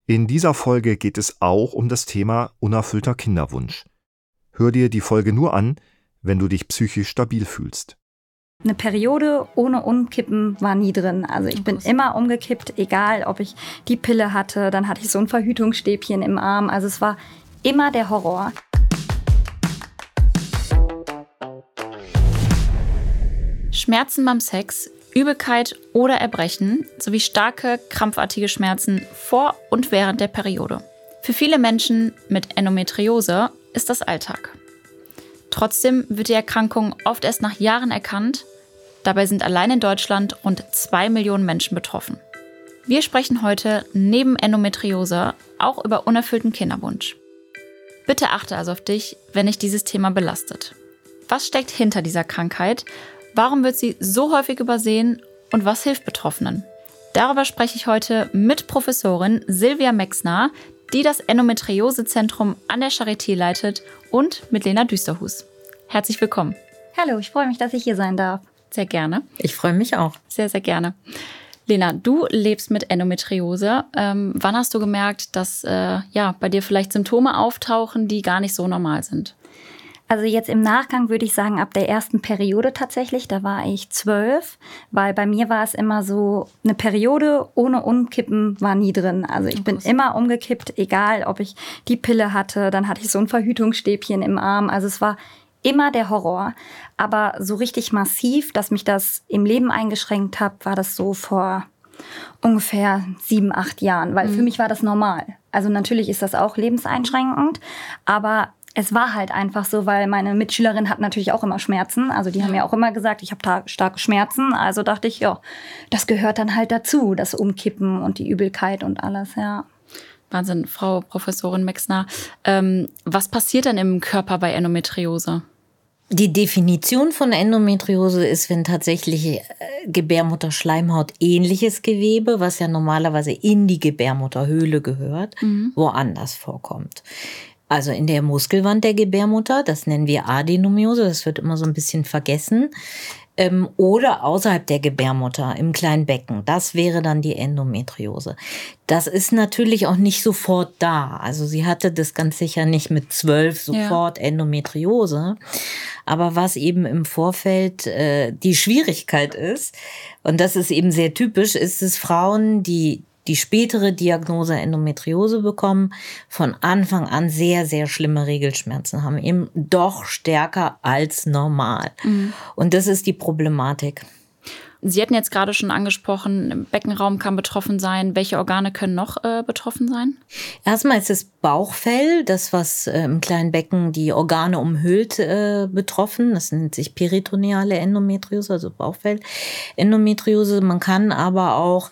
In dieser Folge geht es auch um das Thema unerfüllter Kinderwunsch. Hör dir die Folge nur an, wenn du dich psychisch stabil fühlst. Eine Periode ohne Umkippen war nie drin. Also ich bin immer umgekippt, egal ob ich die Pille hatte, dann hatte ich so ein Verhütungsstäbchen im Arm. Also es war immer der Horror. Schmerzen beim Sex, Übelkeit oder Erbrechen sowie starke, krampfartige Schmerzen vor und während der Periode. Für viele Menschen mit Endometriose ist das Alltag. Trotzdem wird die Erkrankung oft erst nach Jahren erkannt. Dabei sind allein in Deutschland rund 2 Millionen Menschen betroffen. Wir sprechen heute neben Endometriose auch über unerfüllten Kinderwunsch. Bitte achte also auf dich, wenn dich dieses Thema belastet. Was steckt hinter dieser Krankheit? Warum wird sie so häufig übersehen und was hilft Betroffenen? Darüber spreche ich heute mit Professorin Silvia Mexner, die das Endometriose-Zentrum an der Charité leitet, und mit Lena Düsterhus. Herzlich willkommen. Hallo, ich freue mich, dass ich hier sein darf. Sehr gerne. Ich freue mich auch. Sehr, sehr gerne. Lena, du lebst mit Endometriose. Wann hast du gemerkt, dass bei dir vielleicht Symptome auftauchen, die gar nicht so normal sind? Also jetzt im Nachgang würde ich sagen, ab der ersten Periode tatsächlich, da war ich 12, weil bei mir war es immer so, eine Periode ohne Umkippen war nie drin. Also ich bin immer umgekippt, egal ob ich die Pille hatte, dann hatte ich so ein Verhütungsstäbchen im Arm. Also es war immer der Horror. Aber so richtig massiv, dass mich das im Leben eingeschränkt hat, war das so vor ungefähr 7, 8 Jahren, weil für mich war das normal. Also natürlich ist das auch lebenseinschränkend, aber es war halt einfach so, weil meine Mitschülerin hat natürlich auch immer Schmerzen. Also die haben ja auch immer gesagt, ich habe starke Schmerzen. Also dachte ich, ja, das gehört dann halt dazu, das Umkippen und die Übelkeit und alles, ja. Wahnsinn, Frau Professorin Mexner. Was passiert denn im Körper bei Endometriose? Die Definition von Endometriose ist, wenn tatsächlich Gebärmutterschleimhaut ähnliches Gewebe, was ja normalerweise in die Gebärmutterhöhle gehört, woanders vorkommt. Also in der Muskelwand der Gebärmutter, das nennen wir Adenomiose, das wird immer so ein bisschen vergessen. Oder außerhalb der Gebärmutter, im kleinen Becken. Das wäre dann die Endometriose. Das ist natürlich auch nicht sofort da. Also sie hatte das ganz sicher nicht mit 12 sofort Endometriose. Aber was eben im Vorfeld die Schwierigkeit ist, und das ist eben sehr typisch, ist es Frauen, die spätere Diagnose Endometriose bekommen, von Anfang an sehr, sehr schlimme Regelschmerzen haben, eben doch stärker als normal. Und das ist die Problematik. Sie hatten jetzt gerade schon angesprochen, Beckenraum kann betroffen sein. Welche Organe können noch betroffen sein? Erstmal ist das Bauchfell, das, was im kleinen Becken die Organe umhüllt, betroffen. Das nennt sich peritoneale Endometriose, also Bauchfell-Endometriose. Man kann aber auch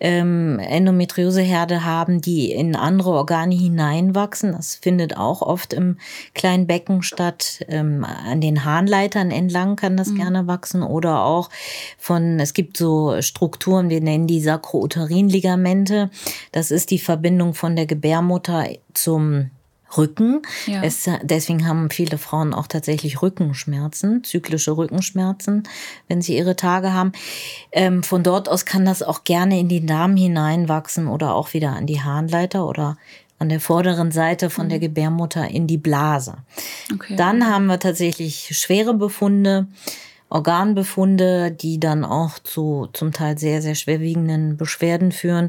Endometrioseherde haben, die in andere Organe hineinwachsen. Das findet auch oft im kleinen Becken statt. An den Harnleitern entlang kann das gerne wachsen oder auch es gibt so Strukturen, wir nennen die Sakrouterin-Ligamente. Das ist die Verbindung von der Gebärmutter zum Rücken. Ja. Deswegen haben viele Frauen auch tatsächlich Rückenschmerzen, zyklische Rückenschmerzen, wenn sie ihre Tage haben. Von dort aus kann das auch gerne in den Darm hineinwachsen oder auch wieder an die Harnleiter oder an der vorderen Seite von der Gebärmutter in die Blase. Okay. Dann haben wir tatsächlich schwere Befunde, Organbefunde, die dann auch zu zum Teil sehr, sehr schwerwiegenden Beschwerden führen.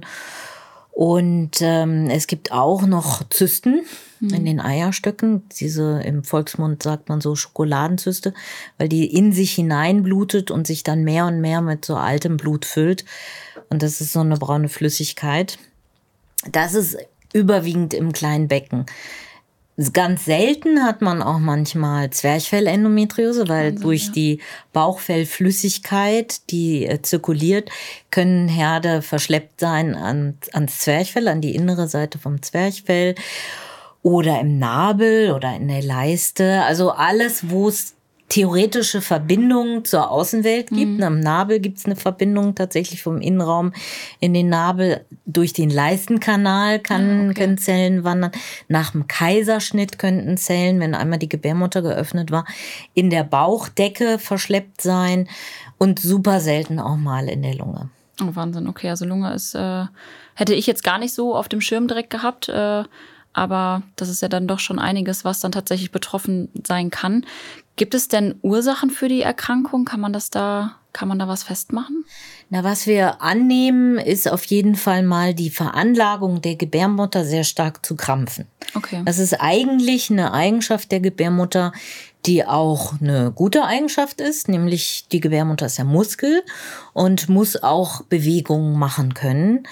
Und es gibt auch noch Zysten in den Eierstöcken. Diese, im Volksmund sagt man so Schokoladenzyste, weil die in sich hineinblutet und sich dann mehr und mehr mit so altem Blut füllt. Und das ist so eine braune Flüssigkeit. Das ist überwiegend im kleinen Becken. Ganz selten hat man auch manchmal Zwerchfellendometriose, weil durch die Bauchfellflüssigkeit, die zirkuliert, können Herde verschleppt sein ans Zwerchfell, an die innere Seite vom Zwerchfell oder im Nabel oder in der Leiste. Also alles, wo es theoretische Verbindung zur Außenwelt gibt. Am Nabel gibt es eine Verbindung tatsächlich vom Innenraum in den Nabel. Durch den Leistenkanal können Zellen wandern. Nach dem Kaiserschnitt könnten Zellen, wenn einmal die Gebärmutter geöffnet war, in der Bauchdecke verschleppt sein und super selten auch mal in der Lunge. Oh, Wahnsinn. Okay, also Lunge ist Hätte ich jetzt gar nicht so auf dem Schirm direkt gehabt, aber das ist ja dann doch schon einiges, was dann tatsächlich betroffen sein kann. Gibt es denn Ursachen für die Erkrankung? Kann man da was festmachen? Na, was wir annehmen, ist auf jeden Fall mal die Veranlagung der Gebärmutter sehr stark zu krampfen. Okay. Das ist eigentlich eine Eigenschaft der Gebärmutter, die auch eine gute Eigenschaft ist, nämlich die Gebärmutter ist ja Muskel und muss auch Bewegungen machen können,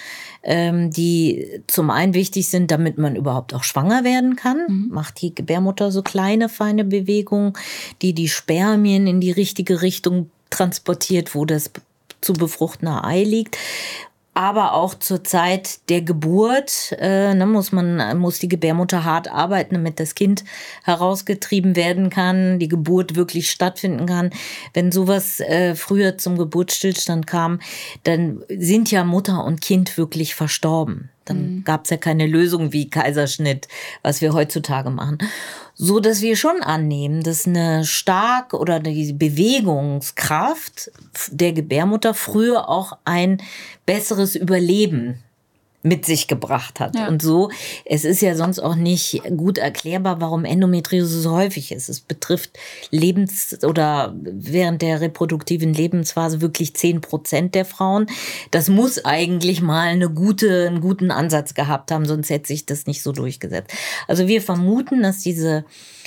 die zum einen wichtig sind, damit man überhaupt auch schwanger werden kann. Macht die Gebärmutter so kleine, feine Bewegungen, die Spermien in die richtige Richtung transportiert, wo das zu befruchtende Ei liegt. Aber auch zur Zeit der Geburt muss die Gebärmutter hart arbeiten, damit das Kind herausgetrieben werden kann, die Geburt wirklich stattfinden kann. Wenn sowas früher zum Geburtsstillstand kam, dann sind ja Mutter und Kind wirklich verstorben. Dann gab es ja keine Lösung wie Kaiserschnitt, was wir heutzutage machen. So dass wir schon annehmen, dass die Bewegungskraft der Gebärmutter früher auch ein besseres Überleben mit sich gebracht hat. Ja. Und so, es ist ja sonst auch nicht gut erklärbar, warum Endometriose so häufig ist. Es betrifft während der reproduktiven Lebensphase wirklich 10% der Frauen. Das muss eigentlich mal einen guten Ansatz gehabt haben, sonst hätte sich das nicht so durchgesetzt. Also wir vermuten, dass diese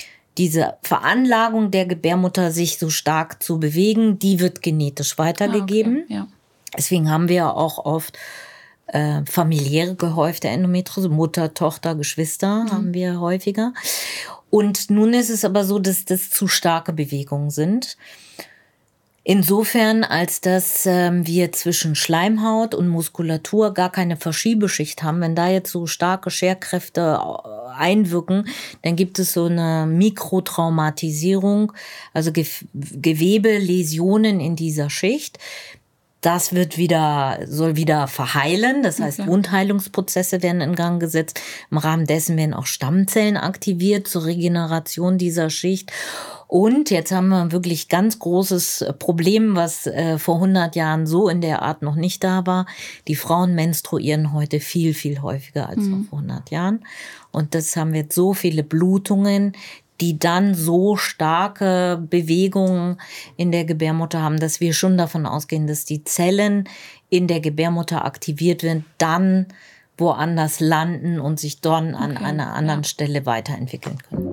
Veranlagung der Gebärmutter, sich so stark zu bewegen, die wird genetisch weitergegeben. Okay. Ja. Deswegen haben wir auch oft familiäre gehäufte Endometriose, Mutter, Tochter, Geschwister haben wir häufiger. Und nun ist es aber so, dass das zu starke Bewegungen sind. Insofern, als dass wir zwischen Schleimhaut und Muskulatur gar keine Verschiebeschicht haben. Wenn da jetzt so starke Scherkräfte einwirken, dann gibt es so eine Mikrotraumatisierung, also Gewebeläsionen in dieser Schicht. Das soll wieder verheilen. Das heißt, Wundheilungsprozesse werden in Gang gesetzt. Im Rahmen dessen werden auch Stammzellen aktiviert zur Regeneration dieser Schicht. Und jetzt haben wir ein wirklich ganz großes Problem, was vor 100 Jahren so in der Art noch nicht da war. Die Frauen menstruieren heute viel, viel häufiger als noch vor 100 Jahren. Und das haben wir jetzt so viele Blutungen, die dann so starke Bewegungen in der Gebärmutter haben, dass wir schon davon ausgehen, dass die Zellen in der Gebärmutter aktiviert werden, dann woanders landen und sich dann an einer anderen Stelle weiterentwickeln können.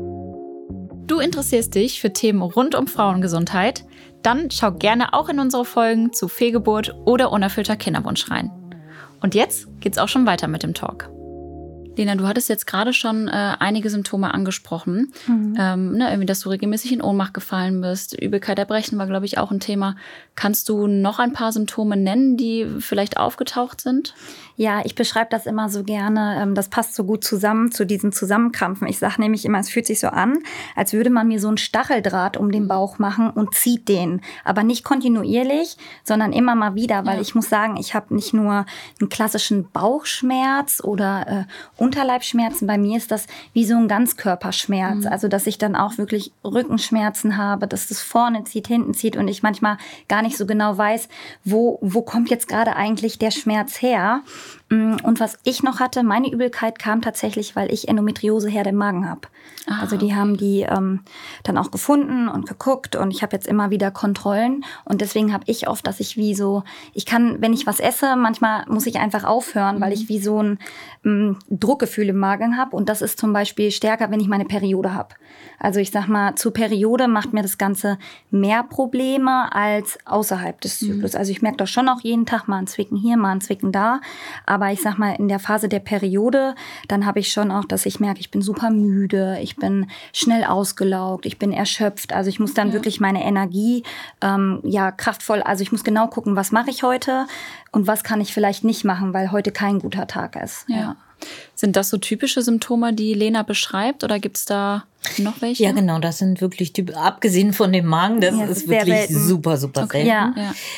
Du interessierst dich für Themen rund um Frauengesundheit? Dann schau gerne auch in unsere Folgen zu Fehlgeburt oder unerfüllter Kinderwunsch rein. Und jetzt geht's auch schon weiter mit dem Talk. Lena, du hattest jetzt gerade schon einige Symptome angesprochen. Irgendwie, dass du regelmäßig in Ohnmacht gefallen bist. Übelkeit, Erbrechen war, glaube ich, auch ein Thema. Kannst du noch ein paar Symptome nennen, die vielleicht aufgetaucht sind? Ja, ich beschreibe das immer so gerne. Das passt so gut zusammen zu diesen Zusammenkrampfen. Ich sage nämlich immer, es fühlt sich so an, als würde man mir so einen Stacheldraht um den Bauch machen und zieht den. Aber nicht kontinuierlich, sondern immer mal wieder. Weil ich muss sagen, ich habe nicht nur einen klassischen Bauchschmerz oder Unterleibsschmerzen. Bei mir ist das wie so ein Ganzkörperschmerz. Also, dass ich dann auch wirklich Rückenschmerzen habe, dass das vorne zieht, hinten zieht und ich manchmal gar nicht so genau weiß, wo kommt jetzt gerade eigentlich der Schmerz her. Und was ich noch hatte, meine Übelkeit kam tatsächlich, weil ich Endometrioseherde im Magen habe. Also die haben die dann auch gefunden und geguckt und ich habe jetzt immer wieder Kontrollen und deswegen habe ich oft, dass ich ich kann, wenn ich was esse, manchmal muss ich einfach aufhören, weil ich wie so ein Druckgefühl im Magen habe und das ist zum Beispiel stärker, wenn ich meine Periode habe. Also ich sag mal, zur Periode macht mir das Ganze mehr Probleme als außerhalb des Zyklus. Also ich merke doch schon auch jeden Tag mal ein Zwicken hier, mal ein Zwicken da. Aber ich sag mal, in der Phase der Periode, dann habe ich schon auch, dass ich merke, ich bin super müde, ich bin schnell ausgelaugt, ich bin erschöpft. Also ich muss dann wirklich meine Energie kraftvoll, also ich muss genau gucken, was mache ich heute und was kann ich vielleicht nicht machen, weil heute kein guter Tag ist. Ja. Sind das so typische Symptome, die Lena beschreibt oder gibt es da noch welche? Ja, genau, das sind wirklich abgesehen von dem Magen, das ist wirklich super, super selten. Ja.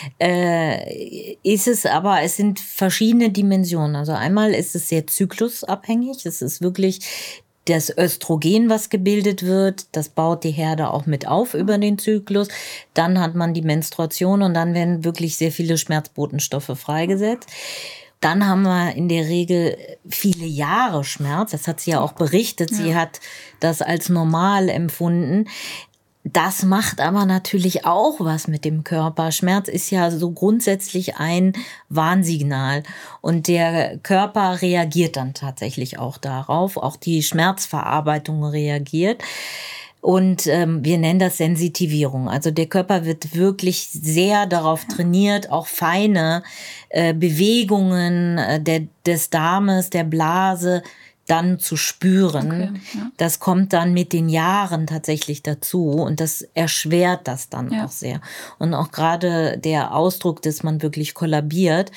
Ist es aber, es sind verschiedene Dimensionen. Also einmal ist es sehr zyklusabhängig. Es ist wirklich das Östrogen, was gebildet wird, das baut die Herde auch mit auf über den Zyklus. Dann hat man die Menstruation und dann werden wirklich sehr viele Schmerzbotenstoffe freigesetzt. dann haben wir in der Regel viele Jahre Schmerz. Das hat sie ja auch berichtet. Sie hat das als normal empfunden. Das macht aber natürlich auch was mit dem Körper. Schmerz ist ja so grundsätzlich ein Warnsignal. Und der Körper reagiert dann tatsächlich auch darauf. Auch die Schmerzverarbeitung reagiert. Und wir nennen das Sensitivierung. Also der Körper wird wirklich sehr darauf trainiert, auch feine Bewegungen des Darmes, der Blase dann zu spüren. Okay, ja. Das kommt dann mit den Jahren tatsächlich dazu und das erschwert das dann auch sehr. Und auch gerade der Ausdruck, dass man wirklich kollabiert,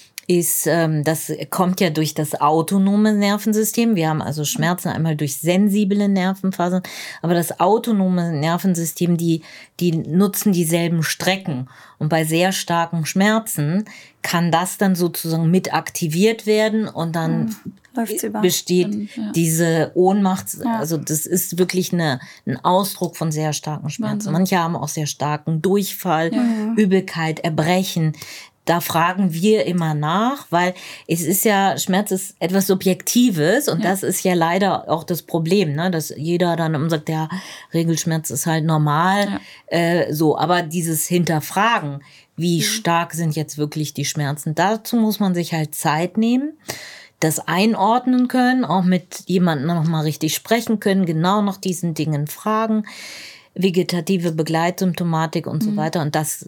das kommt ja durch das autonome Nervensystem. Wir haben also Schmerzen einmal durch sensible Nervenfasern, aber das autonome Nervensystem, die nutzen dieselben Strecken. Und bei sehr starken Schmerzen kann das dann sozusagen mit aktiviert werden und dann besteht diese Ohnmacht. Also das ist wirklich ein Ausdruck von sehr starken Schmerzen. Wahnsinn. Manche haben auch sehr starken Durchfall, Übelkeit, Erbrechen. Da fragen wir immer nach, weil es ist ja, Schmerz ist etwas Subjektives und das ist ja leider auch das Problem, ne? Dass jeder dann immer sagt, ja, Regelschmerz ist halt normal, so. Aber dieses Hinterfragen, wie stark sind jetzt wirklich die Schmerzen, dazu muss man sich halt Zeit nehmen, das einordnen können, auch mit jemandem nochmal richtig sprechen können, genau nach diesen Dingen fragen, vegetative Begleitsymptomatik und so weiter und das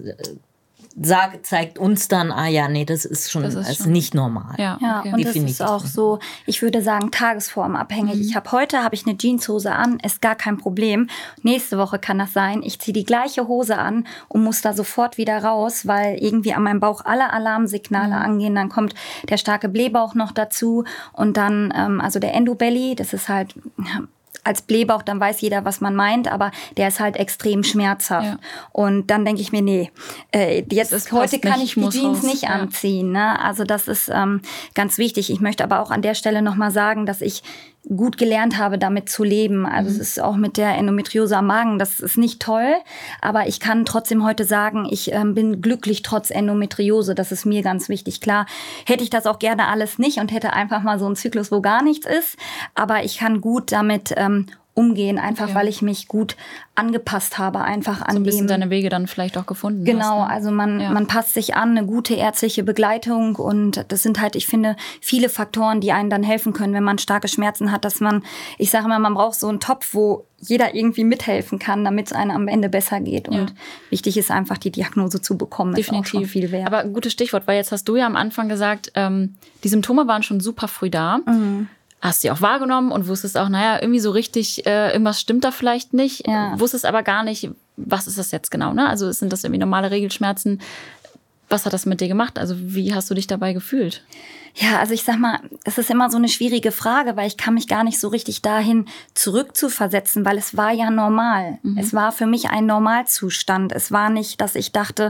zeigt uns dann, das ist schon nicht normal. Ja, okay. Und das ist auch so, ich würde sagen, tagesformabhängig. Heute habe ich eine Jeanshose an, ist gar kein Problem. Nächste Woche kann das sein, ich ziehe die gleiche Hose an und muss da sofort wieder raus, weil irgendwie an meinem Bauch alle Alarmsignale angehen. Dann kommt der starke Blähbauch noch dazu und dann, also der Endobelly, das ist halt als Blähbauch, dann weiß jeder, was man meint, aber der ist halt extrem schmerzhaft. Ja. Und dann denke ich mir, heute kann ich die Jeans nicht anziehen. Ne? Also das ist ganz wichtig. Ich möchte aber auch an der Stelle nochmal sagen, dass ich gut gelernt habe, damit zu leben. Also es ist auch mit der Endometriose am Magen, das ist nicht toll, aber ich kann trotzdem heute sagen, ich bin glücklich trotz Endometriose. Das ist mir ganz wichtig. Klar, hätte ich das auch gerne alles nicht und hätte einfach mal so einen Zyklus, wo gar nichts ist, aber ich kann gut damit umgehen, einfach weil ich mich gut angepasst habe, einfach an so ein bisschen dem. Deine Wege dann vielleicht auch gefunden Genau, hast, ne? also man passt sich an, eine gute ärztliche Begleitung und das sind halt, ich finde, viele Faktoren, die einen dann helfen können, wenn man starke Schmerzen hat, dass ich sage immer, man braucht so einen Topf, wo jeder irgendwie mithelfen kann, damit es einem am Ende besser geht. Und wichtig ist einfach, die Diagnose zu bekommen. Definitiv. Ist auch schon viel wert. Aber ein gutes Stichwort, weil jetzt hast du ja am Anfang gesagt, die Symptome waren schon super früh da. Hast sie auch wahrgenommen und wusstest auch, irgendwie so richtig, irgendwas stimmt da vielleicht nicht. Wusstest aber gar nicht, was ist das jetzt genau, ne? Also sind das irgendwie normale Regelschmerzen? Was hat das mit dir gemacht? Also wie hast du dich dabei gefühlt? Ja, also ich sag mal, es ist immer so eine schwierige Frage, weil ich kann mich gar nicht so richtig dahin zurückzuversetzen, weil es war ja normal. Es war für mich ein Normalzustand. Es war nicht, dass ich dachte,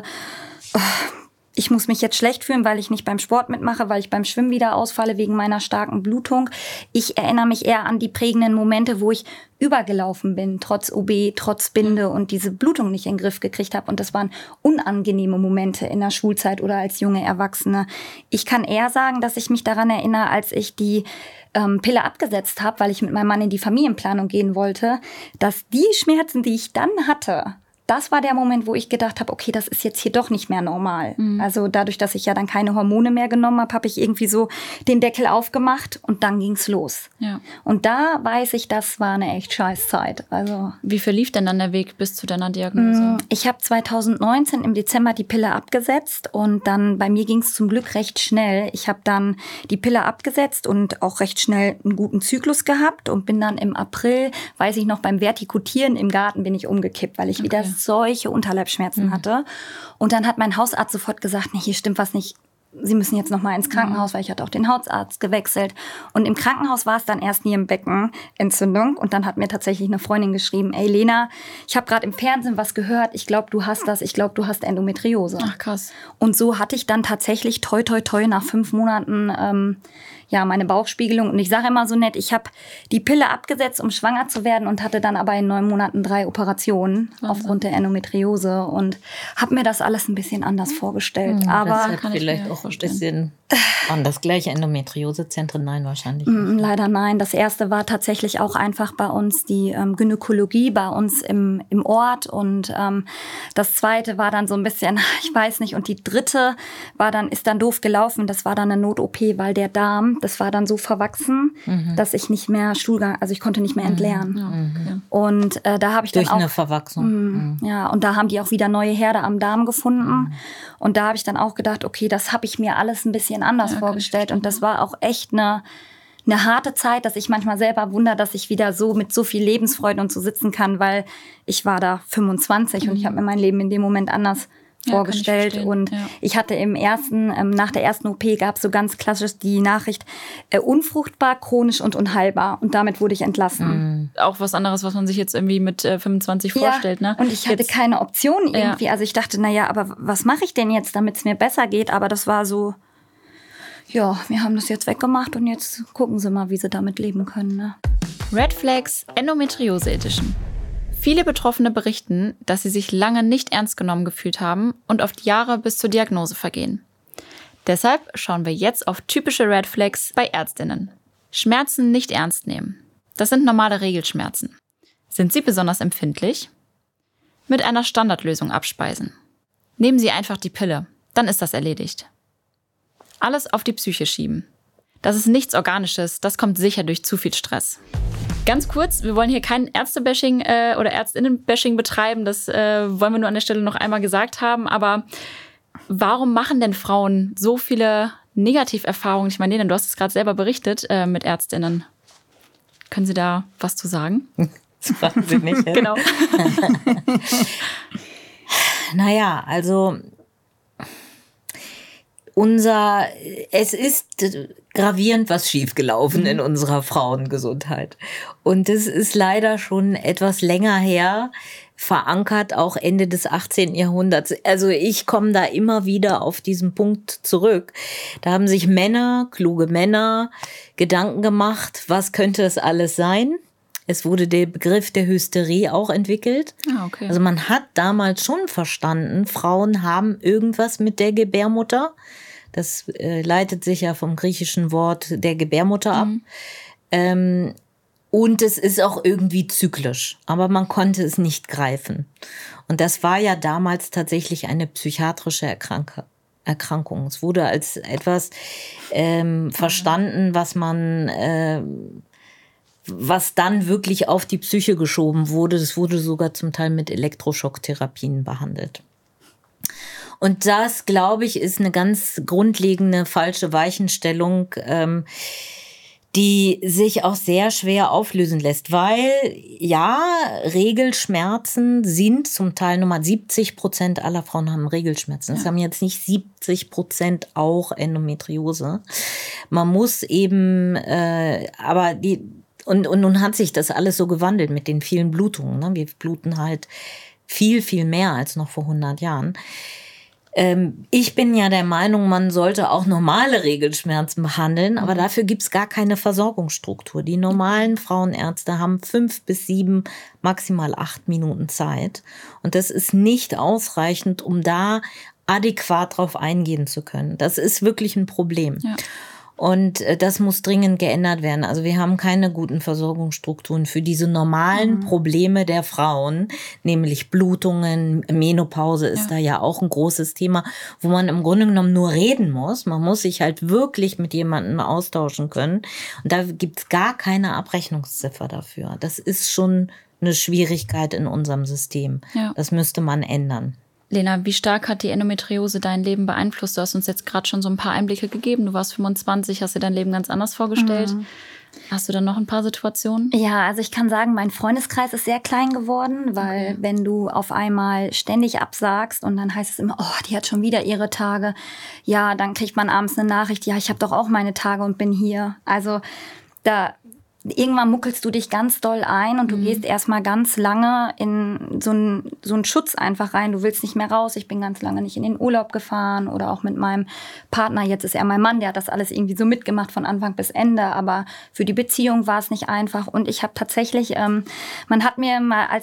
ich muss mich jetzt schlecht fühlen, weil ich nicht beim Sport mitmache, weil ich beim Schwimmen wieder ausfalle wegen meiner starken Blutung. Ich erinnere mich eher an die prägenden Momente, wo ich übergelaufen bin, trotz OB, trotz Binde und diese Blutung nicht in den Griff gekriegt habe. Und das waren unangenehme Momente in der Schulzeit oder als junge Erwachsene. Ich kann eher sagen, dass ich mich daran erinnere, als ich die Pille abgesetzt habe, weil ich mit meinem Mann in die Familienplanung gehen wollte, dass die Schmerzen, die ich dann hatte, das war der Moment, wo ich gedacht habe, okay, das ist jetzt hier doch nicht mehr normal. Also dadurch, dass ich ja dann keine Hormone mehr genommen habe, habe ich irgendwie so den Deckel aufgemacht und dann ging's los. Ja. Und da weiß ich, das war eine echt scheiß Zeit. Also, wie verlief denn dann der Weg bis zu deiner Diagnose? Ich habe 2019 im Dezember die Pille abgesetzt und dann bei mir ging's zum Glück recht schnell. Ich habe dann die Pille abgesetzt und auch recht schnell einen guten Zyklus gehabt und bin dann im April, weiß ich noch, beim Vertikutieren im Garten bin ich umgekippt, weil ich wieder solche Unterleibsschmerzen hatte. Und dann hat mein Hausarzt sofort gesagt, nee, hier stimmt was nicht. Sie müssen jetzt noch mal ins Krankenhaus, weil ich hatte auch den Hausarzt gewechselt. Und im Krankenhaus war es dann erst Nierenbeckenentzündung. Und dann hat mir tatsächlich eine Freundin geschrieben, ey Lena, ich habe gerade im Fernsehen was gehört. Ich glaube, du hast das. Ich glaube, du hast Endometriose. Ach, krass. Und so hatte ich dann tatsächlich toi nach 5 Monaten meine Bauchspiegelung. Und ich sage immer so nett, ich habe die Pille abgesetzt, um schwanger zu werden und hatte dann aber in 9 Monaten 3 Operationen aufgrund der Endometriose und habe mir das alles ein bisschen anders vorgestellt. Aber das hat vielleicht auch vorstellen. Waren das gleich Endometriosezentren? Nein, wahrscheinlich nicht. Leider nein. Das erste war tatsächlich auch einfach bei uns die Gynäkologie bei uns im Ort. Und das zweite war dann so ein bisschen, ich weiß nicht. Und die dritte ist dann doof gelaufen. Das war dann eine Not-OP, weil der Darm, das war dann so verwachsen, dass ich nicht mehr ich konnte nicht mehr entleeren. Und da habe ich dann auch... Durch eine Verwachsung. Ja, und da haben die auch wieder neue Herde am Darm gefunden. Und da habe ich dann auch gedacht, okay, das habe ich mir alles ein bisschen anders vorgestellt. Und das war auch echt eine harte Zeit, dass ich manchmal selber wundere, dass ich wieder so mit so viel Lebensfreude und so sitzen kann, weil ich war da 25 und ich habe mir mein Leben in dem Moment anders vorgestellt. Und ich hatte nach der ersten OP gab es so ganz klassisch die Nachricht, unfruchtbar, chronisch und unheilbar. Und damit wurde ich entlassen. Auch was anderes, was man sich jetzt irgendwie mit 25 vorstellt, ne? Und ich hatte keine Option irgendwie. Ja. Also ich dachte, aber was mache ich denn jetzt, damit es mir besser geht? Aber das war so, ja, wir haben das jetzt weggemacht und jetzt gucken sie mal, wie sie damit leben können. Ne? Red Flags Endometriose Edition. Viele Betroffene berichten, dass sie sich lange nicht ernst genommen gefühlt haben und oft Jahre bis zur Diagnose vergehen. Deshalb schauen wir jetzt auf typische Red Flags bei Ärztinnen. Schmerzen nicht ernst nehmen. Das sind normale Regelschmerzen. Sind sie besonders empfindlich? Mit einer Standardlösung abspeisen. Nehmen Sie einfach die Pille, dann ist das erledigt. Alles auf die Psyche schieben. Das ist nichts Organisches, das kommt sicher durch zu viel Stress. Ganz kurz, wir wollen hier kein Ärzte-Bashing oder Ärztinnen-Bashing betreiben, das wollen wir nur an der Stelle noch einmal gesagt haben. Aber warum machen denn Frauen so viele Negativerfahrungen? Ich meine, Lena, du hast es gerade selber berichtet mit Ärztinnen. Können Sie da was zu sagen? Das fragen Sie nicht. Genau. Naja, also es ist gravierend was schiefgelaufen in unserer Frauengesundheit. Und das ist leider schon etwas länger her, verankert auch Ende des 18. Jahrhunderts. Also ich komme da immer wieder auf diesen Punkt zurück. Da haben sich kluge Männer, Gedanken gemacht, was könnte es alles sein? Es wurde der Begriff der Hysterie auch entwickelt. Okay. Also man hat damals schon verstanden, Frauen haben irgendwas mit der Gebärmutter. Das leitet sich ja vom griechischen Wort der Gebärmutter ab. Und es ist auch irgendwie zyklisch, aber man konnte es nicht greifen. Und das war ja damals tatsächlich eine psychiatrische Erkrankung. Es wurde als etwas verstanden, was dann wirklich auf die Psyche geschoben wurde. Das wurde sogar zum Teil mit Elektroschocktherapien behandelt. Und das, glaube ich, ist eine ganz grundlegende falsche Weichenstellung, die sich auch sehr schwer auflösen lässt. Weil, ja, Regelschmerzen sind zum Teil 70% aller Frauen haben Regelschmerzen. Das haben jetzt nicht 70% auch Endometriose. Man muss eben, und nun hat sich das alles so gewandelt mit den vielen Blutungen. Ne? Wir bluten halt viel, viel mehr als noch vor 100 Jahren. Ich bin ja der Meinung, man sollte auch normale Regelschmerzen behandeln, aber dafür gibt's gar keine Versorgungsstruktur. Die normalen Frauenärzte haben 5 bis 7, maximal 8 Minuten Zeit. Und das ist nicht ausreichend, um da adäquat drauf eingehen zu können. Das ist wirklich ein Problem. Ja. Und das muss dringend geändert werden. Also wir haben keine guten Versorgungsstrukturen für diese normalen Probleme der Frauen, nämlich Blutungen, Menopause ist da ja auch ein großes Thema, wo man im Grunde genommen nur reden muss. Man muss sich halt wirklich mit jemandem austauschen können. Und da gibt's gar keine Abrechnungsziffer dafür. Das ist schon eine Schwierigkeit in unserem System. Ja. Das müsste man ändern. Lena, wie stark hat die Endometriose dein Leben beeinflusst? Du hast uns jetzt gerade schon so ein paar Einblicke gegeben. Du warst 25, hast dir dein Leben ganz anders vorgestellt. Hast du dann noch ein paar Situationen? Ja, also ich kann sagen, mein Freundeskreis ist sehr klein geworden, weil wenn du auf einmal ständig absagst und dann heißt es immer, oh, die hat schon wieder ihre Tage. Ja, dann kriegt man abends eine Nachricht, ja, ich habe doch auch meine Tage und bin hier. Also irgendwann muckelst du dich ganz doll ein und du gehst erstmal ganz lange in so einen Schutz einfach rein. Du willst nicht mehr raus. Ich bin ganz lange nicht in den Urlaub gefahren oder auch mit meinem Partner. Jetzt ist er mein Mann, der hat das alles irgendwie so mitgemacht von Anfang bis Ende. Aber für die Beziehung war es nicht einfach. Und ich habe tatsächlich, man hat mir mal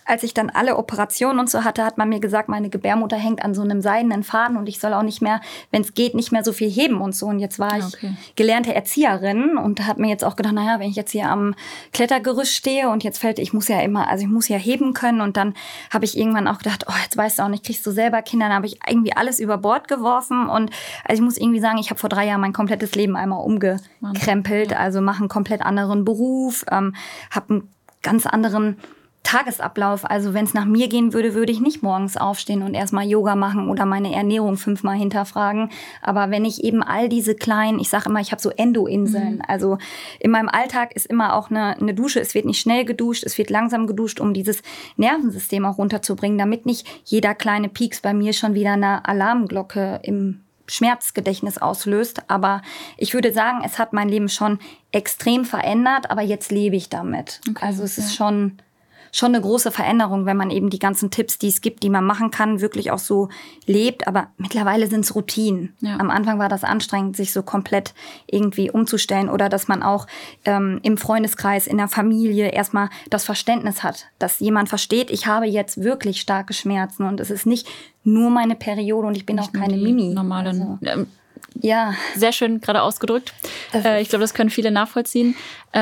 als ich dann alle Operationen und so hatte, hat man mir gesagt, meine Gebärmutter hängt an so einem seidenen Faden und ich soll auch nicht mehr, wenn es geht, nicht mehr so viel heben und so. Und jetzt war ich gelernte Erzieherin und habe mir jetzt auch gedacht, naja, wenn ich jetzt hier am Klettergerüst stehe und jetzt fällt, ich muss ja heben können. Und dann habe ich irgendwann auch gedacht, oh, jetzt weißt du auch nicht, kriegst du selber Kinder. Dann habe ich irgendwie alles über Bord geworfen. Und also ich muss irgendwie sagen, ich habe vor 3 Jahren mein komplettes Leben einmal umgekrempelt. Also mache einen komplett anderen Beruf, habe einen ganz anderen Tagesablauf. Also wenn es nach mir gehen würde, würde ich nicht morgens aufstehen und erstmal Yoga machen oder meine Ernährung 5-mal hinterfragen. Aber wenn ich eben all diese kleinen, ich sage immer, ich habe so Endo-Inseln. Also in meinem Alltag ist immer auch eine Dusche. Es wird nicht schnell geduscht, es wird langsam geduscht, um dieses Nervensystem auch runterzubringen, damit nicht jeder kleine Pieks bei mir schon wieder eine Alarmglocke im Schmerzgedächtnis auslöst. Aber ich würde sagen, es hat mein Leben schon extrem verändert, aber jetzt lebe ich damit. Okay, also es ist schon eine große Veränderung, wenn man eben die ganzen Tipps, die es gibt, die man machen kann, wirklich auch so lebt. Aber mittlerweile sind es Routinen. Ja. Am Anfang war das anstrengend, sich so komplett irgendwie umzustellen oder dass man auch im Freundeskreis, in der Familie erstmal das Verständnis hat, dass jemand versteht, ich habe jetzt wirklich starke Schmerzen und es ist nicht nur meine Periode und ich bin auch keine Mimi. Normalen. Also, ja. Sehr schön gerade ausgedrückt. Ich glaube, das können viele nachvollziehen.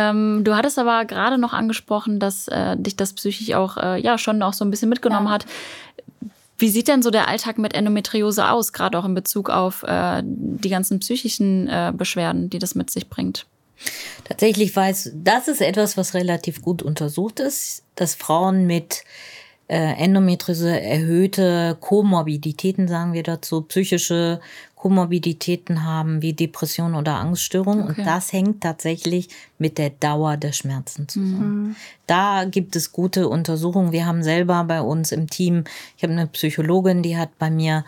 Du hattest aber gerade noch angesprochen, dass dich das psychisch auch schon auch so ein bisschen mitgenommen hat. Wie sieht denn so der Alltag mit Endometriose aus, gerade auch in Bezug auf die ganzen psychischen Beschwerden, die das mit sich bringt? Tatsächlich das ist etwas, was relativ gut untersucht ist, dass Frauen mit Endometriose erhöhte Komorbiditäten, sagen wir dazu, psychische Komorbiditäten haben, wie Depression oder Angststörung. Okay. Und das hängt tatsächlich mit der Dauer der Schmerzen zusammen. Da gibt es gute Untersuchungen. Wir haben selber bei uns im Team, ich habe eine Psychologin, die hat bei mir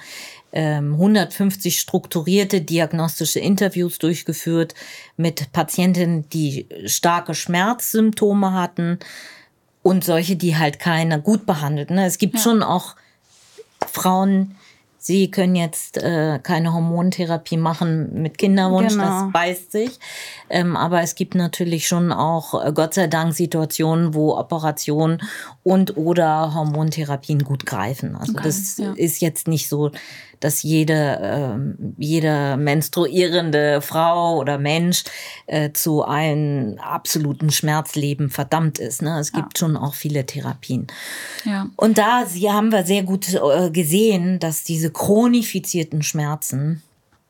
150 strukturierte diagnostische Interviews durchgeführt mit Patientinnen, die starke Schmerzsymptome hatten, und solche, die halt keine gut behandelt. Ne? Es gibt schon auch Frauen, sie können jetzt keine Hormontherapie machen mit Kinderwunsch, das beißt sich. Aber es gibt natürlich schon auch, Gott sei Dank, Situationen, wo Operationen und oder Hormontherapien gut greifen. Also das ist jetzt nicht so, dass jede menstruierende Frau oder Mensch zu einem absoluten Schmerzleben verdammt ist. Ne? Es gibt schon auch viele Therapien. Ja. Und haben wir sehr gut gesehen, dass diese chronifizierten Schmerzen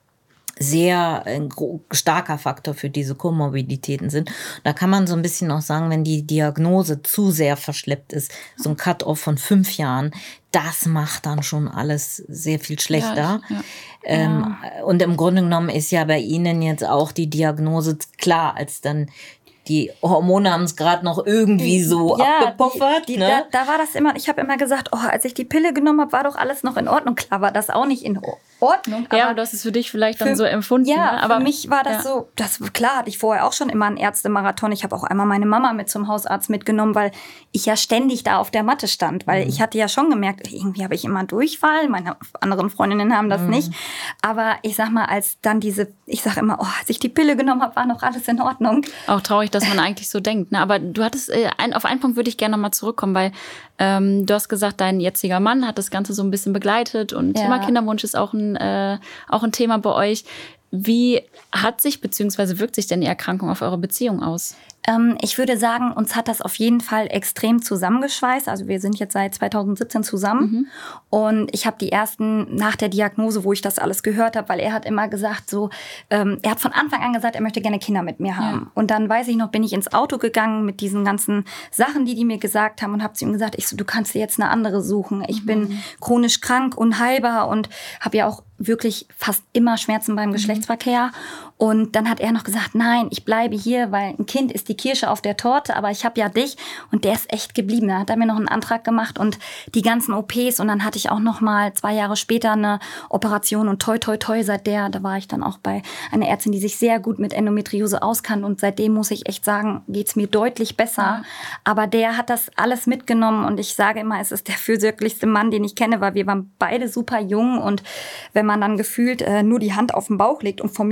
sehr ein starker Faktor für diese Komorbiditäten sind. Da kann man so ein bisschen auch sagen, wenn die Diagnose zu sehr verschleppt ist, so ein Cut-off von 5 Jahren, das macht dann schon alles sehr viel schlechter. Und im Grunde genommen ist ja bei Ihnen jetzt auch die Diagnose klar, als dann die Hormone haben es gerade noch irgendwie so abgepuffert. Ne? Da war das immer, ich habe immer gesagt, als ich die Pille genommen habe, war doch alles noch in Ordnung. Klar war das auch nicht in Ordnung. Aber und das ist für dich vielleicht dann so empfunden. Ja, ne? Aber für mich war das so, klar hatte ich vorher auch schon immer einen Ärztemarathon. Ich habe auch einmal meine Mama mit zum Hausarzt mitgenommen, weil ich ja ständig da auf der Matte stand. Weil ich hatte ja schon gemerkt, irgendwie habe ich immer Durchfall. Meine anderen Freundinnen haben das nicht. Aber ich sag mal, als dann ich sag immer, als ich die Pille genommen habe, war noch alles in Ordnung. Auch traurig, dass man eigentlich so denkt. Ne? Aber du hattest, auf einen Punkt würde ich gerne nochmal zurückkommen, weil du hast gesagt, dein jetziger Mann hat das Ganze so ein bisschen begleitet und Thema Kinderwunsch ist auch ein Thema bei euch. Wie hat sich bzw. wirkt sich denn die Erkrankung auf eure Beziehung aus? Ich würde sagen, uns hat das auf jeden Fall extrem zusammengeschweißt. Also wir sind jetzt seit 2017 zusammen. Und ich habe die ersten, nach der Diagnose, wo ich das alles gehört habe, weil er hat immer gesagt, so, er hat von Anfang an gesagt, er möchte gerne Kinder mit mir haben. Ja. Und dann, weiß ich noch, bin ich ins Auto gegangen mit diesen ganzen Sachen, die mir gesagt haben und habe zu ihm gesagt, du kannst dir jetzt eine andere suchen. Ich bin chronisch krank, unheilbar und habe ja auch wirklich fast immer Schmerzen beim Geschlechtsverkehr. Und dann hat er noch gesagt, nein, ich bleibe hier, weil ein Kind ist die Kirsche auf der Torte, aber ich habe ja dich. Und der ist echt geblieben. Da hat er mir noch einen Antrag gemacht und die ganzen OPs. Und dann hatte ich auch noch mal 2 Jahre später eine Operation. Und toi, toi, toi, da war ich dann auch bei einer Ärztin, die sich sehr gut mit Endometriose auskannt. Und seitdem muss ich echt sagen, geht's mir deutlich besser. Aber der hat das alles mitgenommen. Und ich sage immer, es ist der fürsorglichste Mann, den ich kenne, weil wir waren beide super jung. Und wenn man dann gefühlt nur die Hand auf den Bauch legt und von mir kommt schon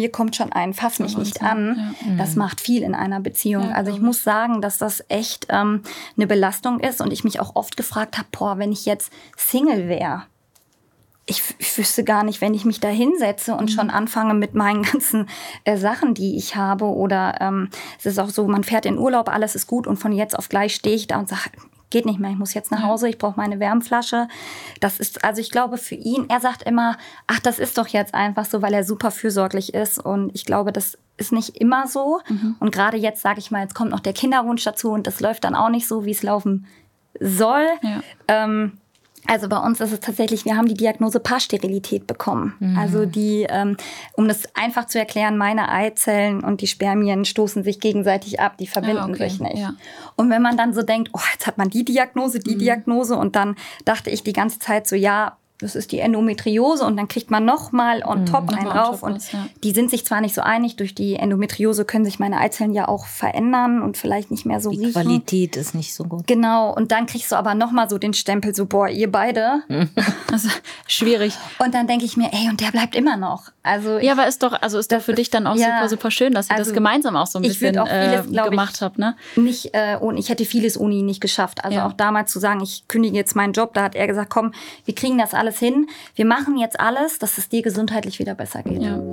ein Fass mich nicht an, das macht viel in einer Beziehung. Ja, also ich muss sagen, dass das echt eine Belastung ist und ich mich auch oft gefragt habe, wenn ich jetzt Single wäre, ich wüsste gar nicht, wenn ich mich da hinsetze und schon anfange mit meinen ganzen Sachen, die ich habe. Oder es ist auch so, man fährt in Urlaub, alles ist gut und von jetzt auf gleich stehe ich da und sage, geht nicht mehr, ich muss jetzt nach Hause, ich brauche meine Wärmflasche. Das ist, also ich glaube für ihn, er sagt immer, ach, das ist doch jetzt einfach so, weil er super fürsorglich ist. Und ich glaube, das ist nicht immer so. Und gerade jetzt, sage ich mal, jetzt kommt noch der Kinderwunsch dazu und das läuft dann auch nicht so, wie es laufen soll. Ja. Also bei uns ist es tatsächlich, wir haben die Diagnose Paarsterilität bekommen. Also die, um das einfach zu erklären, meine Eizellen und die Spermien stoßen sich gegenseitig ab, die verbinden sich nicht. Ja. Und wenn man dann so denkt, jetzt hat man die Diagnose und dann dachte ich die ganze Zeit so, ja, das ist die Endometriose und dann kriegt man nochmal on top einen drauf. Und die sind sich zwar nicht so einig, durch die Endometriose können sich meine Eizellen ja auch verändern und vielleicht nicht mehr so riechen. Die Qualität ist nicht so gut. Genau, und dann kriegst du aber nochmal so den Stempel, so ihr beide. Also, schwierig. Und dann denke ich mir, und der bleibt immer noch. Also aber ist doch für dich dann auch super, super schön, dass ihr das gemeinsam auch so ein bisschen gemacht habt, ne? Ich hätte vieles ohne ihn nicht geschafft. Also auch damals zu sagen, ich kündige jetzt meinen Job, da hat er gesagt, komm, wir kriegen das alles hin. Wir machen jetzt alles, dass es dir gesundheitlich wieder besser geht. Ja.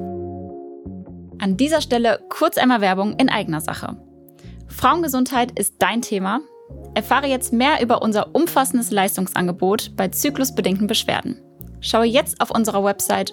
An dieser Stelle kurz einmal Werbung in eigener Sache. Frauengesundheit ist dein Thema. Erfahre jetzt mehr über unser umfassendes Leistungsangebot bei zyklusbedingten Beschwerden. Schaue jetzt auf unserer Website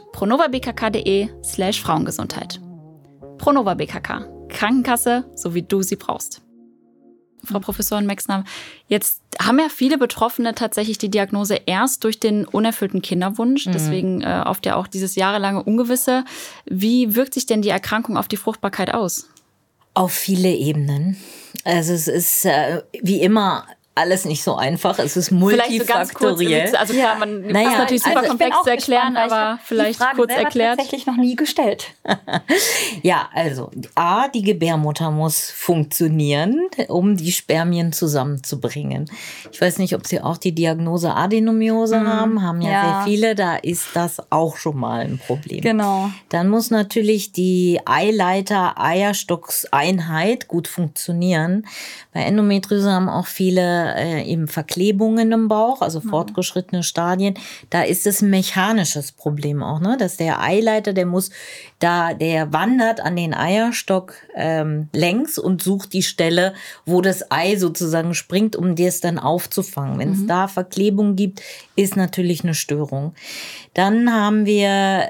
pronovabkk.de/Frauengesundheit. Pronova BKK, Krankenkasse, so wie du sie brauchst. Frau Professorin Mexner, jetzt haben ja viele Betroffene tatsächlich die Diagnose erst durch den unerfüllten Kinderwunsch. Deswegen oft ja auch dieses jahrelange Ungewisse. Wie wirkt sich denn die Erkrankung auf die Fruchtbarkeit aus? Auf viele Ebenen. Also es ist wie immer alles nicht so einfach. Es ist multifaktoriell. Vielleicht so ganz kurz, also man ist natürlich super komplex zu erklären, aber vielleicht kurz erklärt. Tatsächlich noch nie gestellt. Ja, also die Gebärmutter muss funktionieren, um die Spermien zusammenzubringen. Ich weiß nicht, ob Sie auch die Diagnose Adenomiose haben ja sehr viele. Da ist das auch schon mal ein Problem. Genau. Dann muss natürlich die Eileiter-Eierstockseinheit gut funktionieren. Bei Endometriose haben auch viele eben Verklebungen im Bauch, also fortgeschrittene Stadien. Da ist es ein mechanisches Problem auch, ne? Dass der Eileiter, der wandert an den Eierstock längs und sucht die Stelle, wo das Ei sozusagen springt, um das dann aufzufangen. Wenn es da Verklebung gibt, ist natürlich eine Störung. Dann haben wir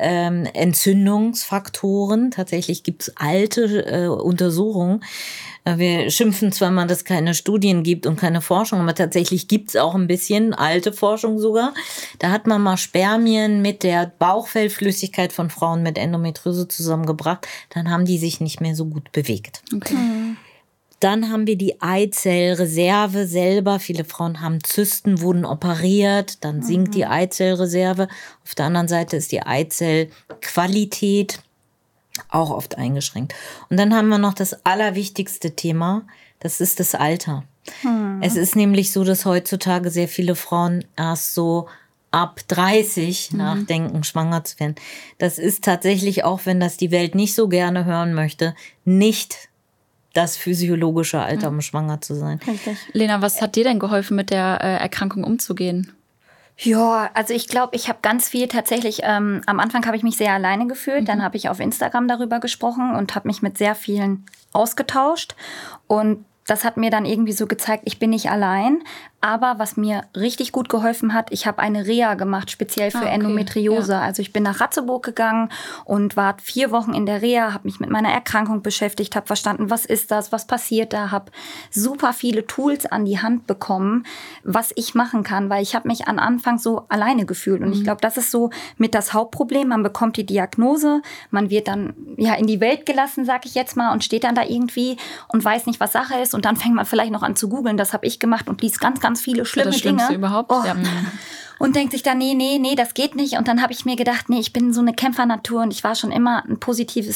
Entzündungsfaktoren. Tatsächlich gibt es alte Untersuchungen. Wir schimpfen zwar mal, dass es keine Studien gibt und keine Forschung, aber tatsächlich gibt es auch ein bisschen alte Forschung sogar. Da hat man mal Spermien mit der Bauchfellflüssigkeit von Frauen mit Endometriose zusammengebracht. Dann haben die sich nicht mehr so gut bewegt. Okay. Dann haben wir die Eizellreserve selber. Viele Frauen haben Zysten, wurden operiert. Dann sinkt die Eizellreserve. Auf der anderen Seite ist die Eizellqualität auch oft eingeschränkt. Und dann haben wir noch das allerwichtigste Thema, das ist das Alter. Es ist nämlich so, dass heutzutage sehr viele Frauen erst so ab 30 nachdenken, schwanger zu werden. Das ist tatsächlich, auch wenn das die Welt nicht so gerne hören möchte, nicht das physiologische Alter, um schwanger zu sein. Richtig. Lena, was hat dir denn geholfen, mit der Erkrankung umzugehen? Ja, also ich glaube, ich habe ganz viel tatsächlich, am Anfang habe ich mich sehr alleine gefühlt, dann habe ich auf Instagram darüber gesprochen und habe mich mit sehr vielen ausgetauscht und das hat mir dann irgendwie so gezeigt, ich bin nicht allein. Aber was mir richtig gut geholfen hat, ich habe eine Reha gemacht, speziell für Endometriose. Ja. Also ich bin nach Ratzeburg gegangen und war 4 Wochen in der Reha, habe mich mit meiner Erkrankung beschäftigt, habe verstanden, was ist das, was passiert da, habe super viele Tools an die Hand bekommen, was ich machen kann, weil ich habe mich am Anfang so alleine gefühlt. Und ich glaube, das ist so mit das Hauptproblem. Man bekommt die Diagnose, man wird dann in die Welt gelassen, sag ich jetzt mal, und steht dann da irgendwie und weiß nicht, was Sache ist. Und dann fängt man vielleicht noch an zu googeln. Das habe ich gemacht und liest ganz, ganz viele schlimme das Schlimmste Dinge. Überhaupt. Ja. Und denkt sich dann, nee, das geht nicht. Und dann habe ich mir gedacht, ich bin so eine Kämpfernatur und ich war schon immer eine positive.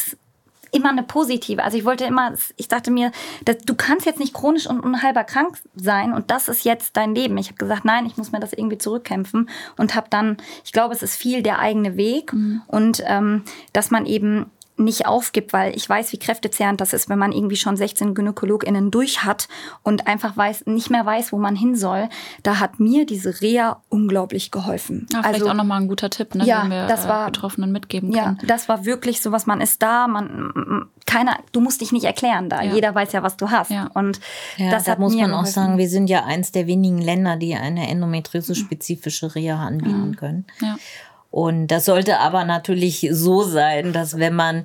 Also ich dachte mir, du kannst jetzt nicht chronisch und unheilbar krank sein und das ist jetzt dein Leben. Ich habe gesagt, nein, ich muss mir das irgendwie zurückkämpfen und habe dann, ich glaube, es ist viel der eigene Weg und dass man eben nicht aufgibt, weil ich weiß, wie kräftezehrend das ist, wenn man irgendwie schon 16 GynäkologInnen durch hat und einfach nicht mehr weiß, wo man hin soll. Da hat mir diese Reha unglaublich geholfen. Ja, vielleicht auch nochmal ein guter Tipp, ne, den wir Betroffenen mitgeben können. Ja, das war wirklich so, was man ist da, du musst dich nicht erklären da. Ja. Jeder weiß ja, was du hast. Ja. Und das hat muss man auch sagen, wir sind ja eins der wenigen Länder, die eine endometriose-spezifische Reha anbieten können. Ja. Und das sollte aber natürlich so sein, dass wenn man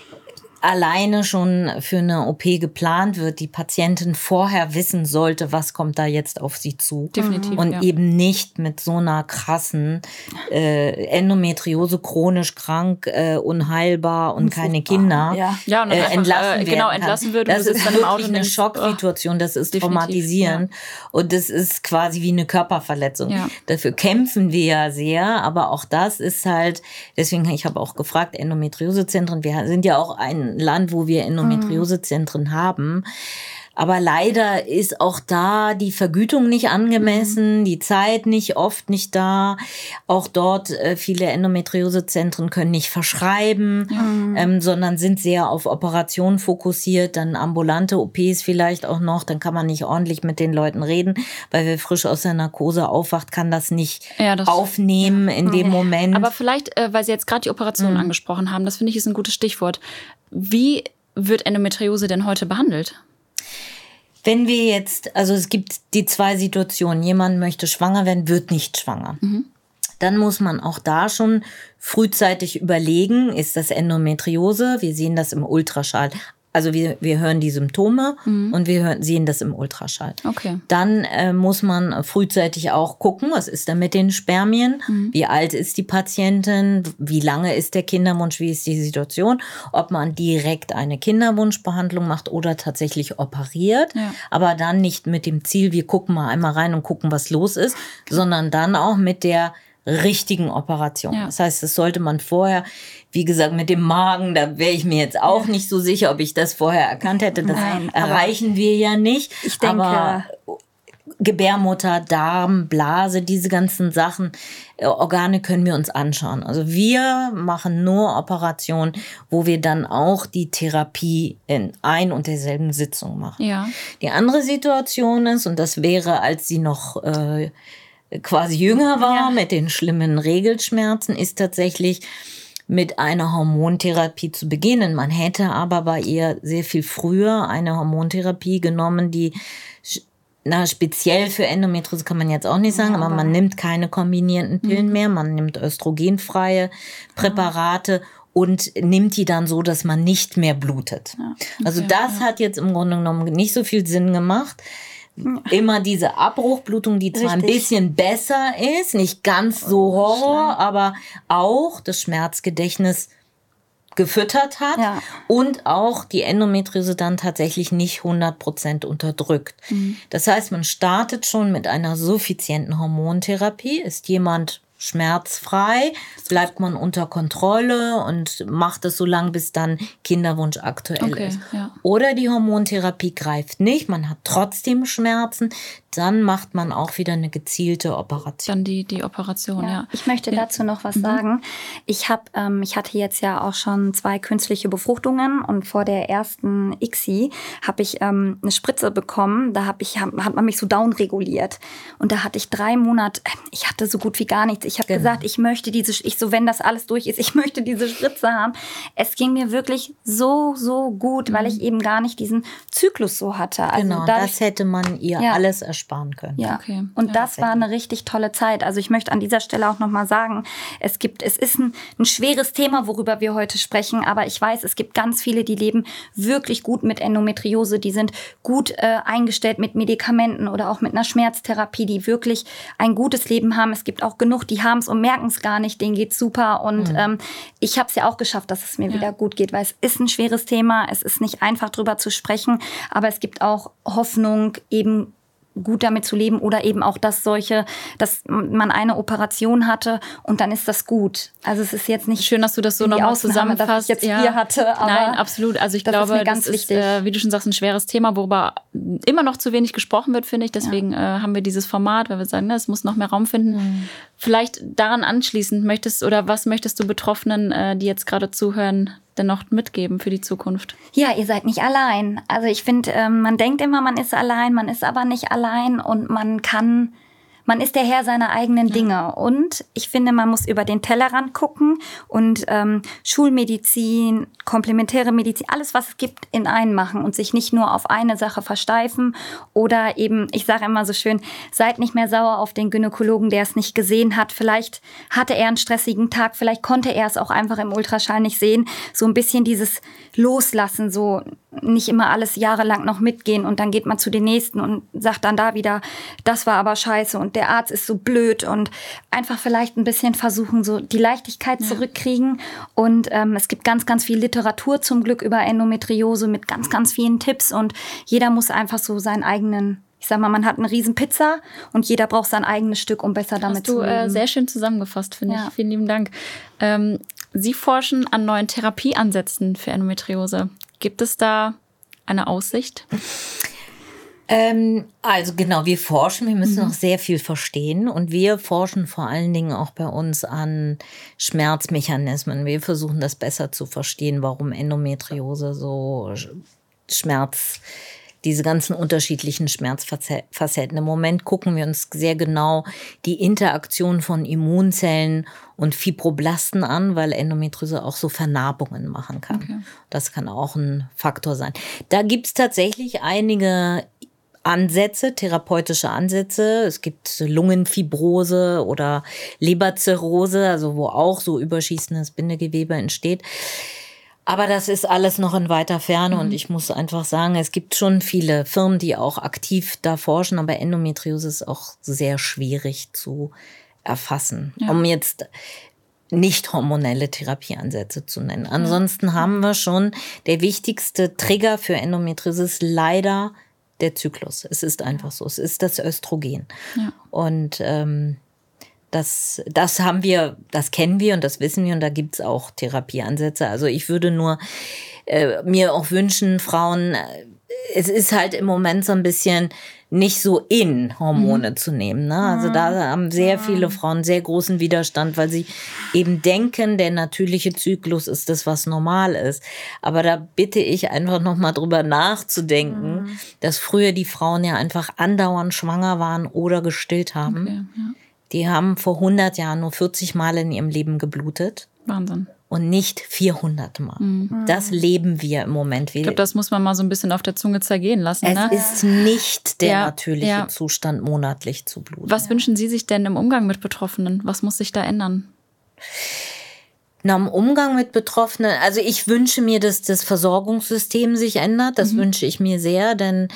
alleine schon für eine OP geplant wird, die Patientin vorher wissen sollte, was kommt da jetzt auf sie zu. Definitiv. Und eben nicht mit so einer krassen Endometriose, chronisch krank, unheilbar und keine Kinder und entlassen werden entlassen wird. Das ist wirklich eine Schocksituation, das ist traumatisierend und das ist quasi wie eine Körperverletzung. Ja. Dafür kämpfen wir ja sehr, aber auch das ist halt, deswegen, ich habe auch gefragt, Endometriosezentren, wir sind ja auch ein Land, wo wir Endometriosezentren haben. Aber leider ist auch da die Vergütung nicht angemessen, die Zeit oft nicht da. Auch dort viele Endometriosezentren können nicht verschreiben, sondern sind sehr auf Operationen fokussiert. Dann ambulante OPs vielleicht auch noch. Dann kann man nicht ordentlich mit den Leuten reden, weil wer frisch aus der Narkose aufwacht, kann das nicht aufnehmen in dem Moment. Aber vielleicht, weil Sie jetzt gerade die Operation angesprochen haben, das finde ich ist ein gutes Stichwort. Wie wird Endometriose denn heute behandelt? Wenn wir jetzt, also es gibt die zwei Situationen, jemand möchte schwanger werden, wird nicht schwanger. Dann muss man auch da schon frühzeitig überlegen, ist das Endometriose? Wir sehen das im Ultraschall. Also wir hören die Symptome und wir sehen das im Ultraschall. Okay. Dann muss man frühzeitig auch gucken, was ist da mit den Spermien, wie alt ist die Patientin, wie lange ist der Kinderwunsch, wie ist die Situation, ob man direkt eine Kinderwunschbehandlung macht oder tatsächlich operiert, aber dann nicht mit dem Ziel, wir gucken mal einmal rein und gucken, was los ist, sondern dann auch mit der richtigen Operation. Ja. Das heißt, das sollte man vorher, wie gesagt, mit dem Magen, da wäre ich mir jetzt auch nicht so sicher, ob ich das vorher erkannt hätte. Das erreichen wir ja nicht. Ich denke, aber Gebärmutter, Darm, Blase, diese ganzen Sachen, Organe können wir uns anschauen. Also wir machen nur Operationen, wo wir dann auch die Therapie in ein und derselben Sitzung machen. Ja. Die andere Situation ist, und das wäre, als sie noch quasi jünger war, mit den schlimmen Regelschmerzen, ist tatsächlich mit einer Hormontherapie zu beginnen. Man hätte aber bei ihr sehr viel früher eine Hormontherapie genommen, die speziell für Endometriose kann man jetzt auch nicht sagen, aber man nimmt keine kombinierten Pillen mehr, man nimmt östrogenfreie Präparate und nimmt die dann so, dass man nicht mehr blutet. Ja. Okay, also das hat jetzt im Grunde genommen nicht so viel Sinn gemacht. Immer diese Abbruchblutung, die zwar ein bisschen besser ist, nicht ganz so Horror, aber auch das Schmerzgedächtnis gefüttert hat und auch die Endometriose dann tatsächlich nicht 100% unterdrückt. Das heißt, man startet schon mit einer suffizienten Hormontherapie. Ist jemand schmerzfrei, bleibt man unter Kontrolle und macht es so lange, bis dann Kinderwunsch aktuell ist. Ja. Oder die Hormontherapie greift nicht, man hat trotzdem Schmerzen, dann macht man auch wieder eine gezielte Operation. Dann die Operation, ja. Ich möchte dazu noch was sagen. Ich hatte jetzt ja auch schon 2 künstliche Befruchtungen und vor der ersten ICSI habe ich eine Spritze bekommen. Da hat man mich so downreguliert. Und da hatte ich 3 Monate, ich hatte so gut wie gar nichts. Ich habe gesagt, ich möchte wenn das alles durch ist, ich möchte diese Spritze haben. Es ging mir wirklich so gut, weil ich eben gar nicht diesen Zyklus so hatte. Also genau, das hätte man ihr alles ersparen können. Ja, okay. Und das war eine richtig tolle Zeit. Also ich möchte an dieser Stelle auch nochmal sagen, es ist ein schweres Thema, worüber wir heute sprechen, aber ich weiß, es gibt ganz viele, die leben wirklich gut mit Endometriose, die sind gut eingestellt mit Medikamenten oder auch mit einer Schmerztherapie, die wirklich ein gutes Leben haben. Es gibt auch genug, die haben es und merken es gar nicht, denen geht's super. Und ich habe es ja auch geschafft, dass es mir wieder gut geht, weil es ist ein schweres Thema, es ist nicht einfach drüber zu sprechen, aber es gibt auch Hoffnung, eben gut damit zu leben oder eben auch, dass man eine Operation hatte und dann ist das gut. Also es ist jetzt nicht schön, dass du das so nochmal zusammenfasst. Dass ich jetzt hier hatte. Aber nein, absolut. Also ich glaube, das ist, wie du schon sagst, ein schweres Thema, worüber immer noch zu wenig gesprochen wird, finde ich. Deswegen haben wir dieses Format, weil wir sagen, es muss noch mehr Raum finden. Vielleicht daran anschließend was möchtest du Betroffenen, die jetzt gerade zuhören, denn noch mitgeben für die Zukunft? Ja, ihr seid nicht allein. Also ich finde, man denkt immer, man ist allein, man ist aber nicht allein und man ist der Herr seiner eigenen Dinge. Und ich finde, man muss über den Tellerrand gucken und Schulmedizin, komplementäre Medizin, alles, was es gibt, in einen machen und sich nicht nur auf eine Sache versteifen. Oder eben, ich sage immer so schön, seid nicht mehr sauer auf den Gynäkologen, der es nicht gesehen hat. Vielleicht hatte er einen stressigen Tag, vielleicht konnte er es auch einfach im Ultraschall nicht sehen. So ein bisschen dieses Loslassen, so nicht immer alles jahrelang noch mitgehen und dann geht man zu den Nächsten und sagt dann da wieder, das war aber scheiße und der Arzt ist so blöd und einfach vielleicht ein bisschen versuchen, so die Leichtigkeit zurückkriegen. Und es gibt ganz, ganz viel Literatur zum Glück über Endometriose mit ganz, ganz vielen Tipps und jeder muss einfach so seinen eigenen, ich sag mal, man hat eine riesen Pizza und jeder braucht sein eigenes Stück, um besser damit zu leben. Hast du sehr schön zusammengefasst, finde ich. Vielen lieben Dank. Sie forschen an neuen Therapieansätzen für Endometriose. Gibt es da eine Aussicht? Also genau, wir forschen, wir müssen noch sehr viel verstehen und wir forschen vor allen Dingen auch bei uns an Schmerzmechanismen. Wir versuchen das besser zu verstehen, warum Endometriose so diese ganzen unterschiedlichen Schmerzfacetten. Im Moment gucken wir uns sehr genau die Interaktion von Immunzellen und Fibroblasten an, weil Endometriose auch so Vernarbungen machen kann. Okay. Das kann auch ein Faktor sein. Da gibt's tatsächlich einige Ansätze, therapeutische Ansätze. Es gibt Lungenfibrose oder Leberzirrhose, also wo auch so überschießendes Bindegewebe entsteht. Aber das ist alles noch in weiter Ferne und ich muss einfach sagen, es gibt schon viele Firmen, die auch aktiv da forschen, aber Endometriose ist auch sehr schwierig zu erfassen, um jetzt nicht hormonelle Therapieansätze zu nennen. Ansonsten haben wir schon, der wichtigste Trigger für Endometriose ist leider der Zyklus. Es ist einfach so, es ist das Östrogen. Ja. Und das kennen wir und das wissen wir und da gibt's auch Therapieansätze. Also ich würde nur mir auch wünschen, Frauen, es ist halt im Moment so ein bisschen nicht so in, Hormone zu nehmen. Ne? Also da haben sehr viele Frauen sehr großen Widerstand, weil sie eben denken, der natürliche Zyklus ist das, was normal ist. Aber da bitte ich einfach noch mal drüber nachzudenken, dass früher die Frauen ja einfach andauernd schwanger waren oder gestillt haben. Okay, ja. Die haben vor 100 Jahren nur 40 Mal in ihrem Leben geblutet. Wahnsinn. Und nicht 400 Mal. Das leben wir im Moment. Ich glaube, das muss man mal so ein bisschen auf der Zunge zergehen lassen. Es ist nicht der natürliche Zustand, monatlich zu bluten. Was wünschen Sie sich denn im Umgang mit Betroffenen? Was muss sich da ändern? Na, im Umgang mit Betroffenen, also ich wünsche mir, dass das Versorgungssystem sich ändert. Das wünsche ich mir sehr, denn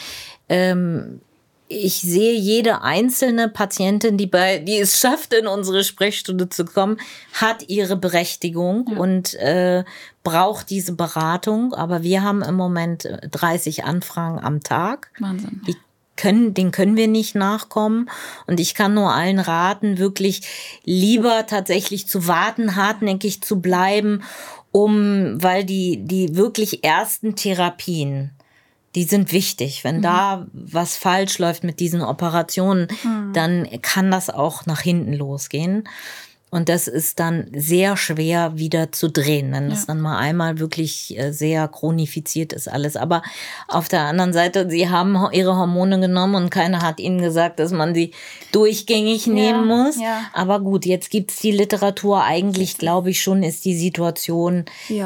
ich sehe jede einzelne Patientin, die es schafft, in unsere Sprechstunde zu kommen, hat ihre Berechtigung und braucht diese Beratung. Aber wir haben im Moment 30 Anfragen am Tag. Wahnsinn. Den können wir nicht nachkommen. Und ich kann nur allen raten, wirklich lieber tatsächlich zu warten, hartnäckig zu bleiben, weil die wirklich ersten Therapien, die sind wichtig. Wenn da was falsch läuft mit diesen Operationen, dann kann das auch nach hinten losgehen. Und das ist dann sehr schwer wieder zu drehen, wenn das dann mal einmal wirklich sehr chronifiziert ist alles. Aber auf der anderen Seite, sie haben ihre Hormone genommen und keiner hat ihnen gesagt, dass man sie durchgängig nehmen muss. Ja. Aber gut, jetzt gibt's die Literatur. Eigentlich, glaube ich, schon ist die Situation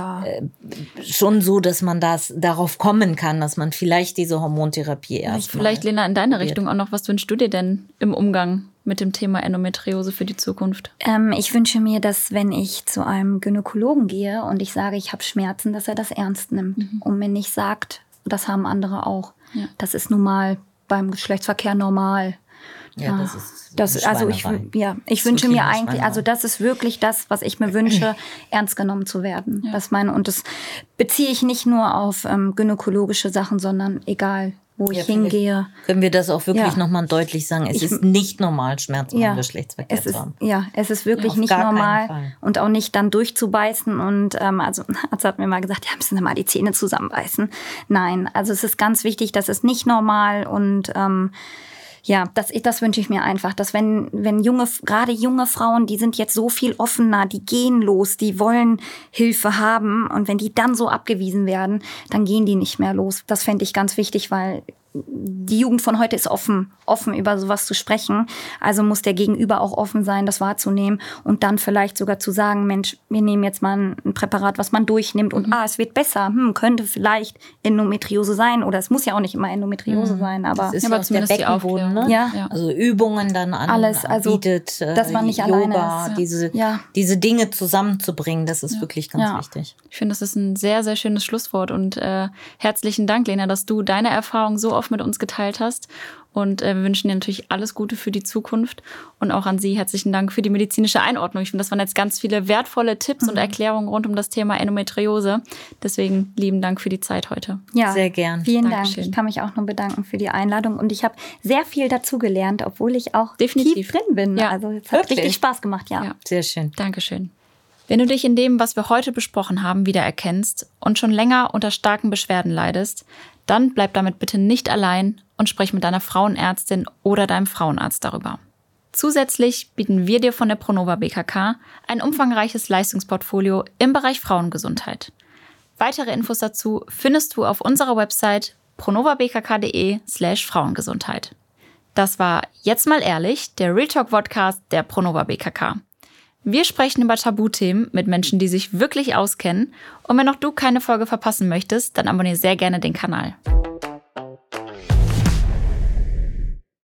schon so, dass man darauf kommen kann, dass man vielleicht diese Hormontherapie Vielleicht, Lena, in deine Richtung auch noch. Was wünschst du dir denn im Umgang mit dem Thema Endometriose für die Zukunft? Ich wünsche mir, dass wenn ich zu einem Gynäkologen gehe und ich sage, ich habe Schmerzen, dass er das ernst nimmt und mir nicht sagt, das haben andere auch. Ja. Das ist nun mal beim Geschlechtsverkehr normal. Ja, das ist ich wünsche mir eigentlich, also das ist wirklich das, was ich mir wünsche, ernst genommen zu werden. Ja. Und das beziehe ich nicht nur auf gynäkologische Sachen, sondern egal, wo ich hingehe. Können wir das auch wirklich nochmal deutlich sagen? Es ist nicht normal, Schmerzen beim Geschlechtsverkehr zu haben. Ja, es ist wirklich nicht normal. Und auch nicht dann durchzubeißen. Und also ein Arzt hat mir mal gesagt, müssen Sie mal die Zähne zusammenbeißen. Nein, also es ist ganz wichtig, das ist nicht normal. Und Ja, das wünsche ich mir einfach, dass wenn gerade junge Frauen, die sind jetzt so viel offener, die gehen los, die wollen Hilfe haben und wenn die dann so abgewiesen werden, dann gehen die nicht mehr los. Das fände ich ganz wichtig, weil die Jugend von heute ist offen über sowas zu sprechen. Also muss der Gegenüber auch offen sein, das wahrzunehmen und dann vielleicht sogar zu sagen, Mensch, wir nehmen jetzt mal ein Präparat, was man durchnimmt und es wird besser. Könnte vielleicht Endometriose sein oder es muss ja auch nicht immer Endometriose sein, aber das ist aber zumindest der Beckenboden, ne? Ja. Also Übungen dann anbietet, dass man nicht Yoga, alleine ist. Diese Dinge zusammenzubringen, das ist wirklich ganz wichtig. Ich finde, das ist ein sehr, sehr schönes Schlusswort und herzlichen Dank, Lena, dass du deine Erfahrung so oft mit uns geteilt hast. Und wir wünschen dir natürlich alles Gute für die Zukunft. Und auch an Sie herzlichen Dank für die medizinische Einordnung. Ich finde, das waren jetzt ganz viele wertvolle Tipps und Erklärungen rund um das Thema Endometriose. Deswegen lieben Dank für die Zeit heute. Ja, sehr gern. Vielen Dankeschön. Dank. Ich kann mich auch nur bedanken für die Einladung. Und ich habe sehr viel dazugelernt, obwohl ich auch definitiv tief drin bin. Ja. Also es hat richtig Spaß gemacht, ja. Sehr schön. Dankeschön. Wenn du dich in dem, was wir heute besprochen haben, wiedererkennst und schon länger unter starken Beschwerden leidest, dann bleib damit bitte nicht allein und sprich mit deiner Frauenärztin oder deinem Frauenarzt darüber. Zusätzlich bieten wir dir von der Pronova BKK ein umfangreiches Leistungsportfolio im Bereich Frauengesundheit. Weitere Infos dazu findest du auf unserer Website pronovabkk.de/Frauengesundheit. Das war Jetzt mal ehrlich, der Real Talk Podcast der Pronova BKK. Wir sprechen über Tabuthemen mit Menschen, die sich wirklich auskennen. Und wenn auch du keine Folge verpassen möchtest, dann abonniere sehr gerne den Kanal.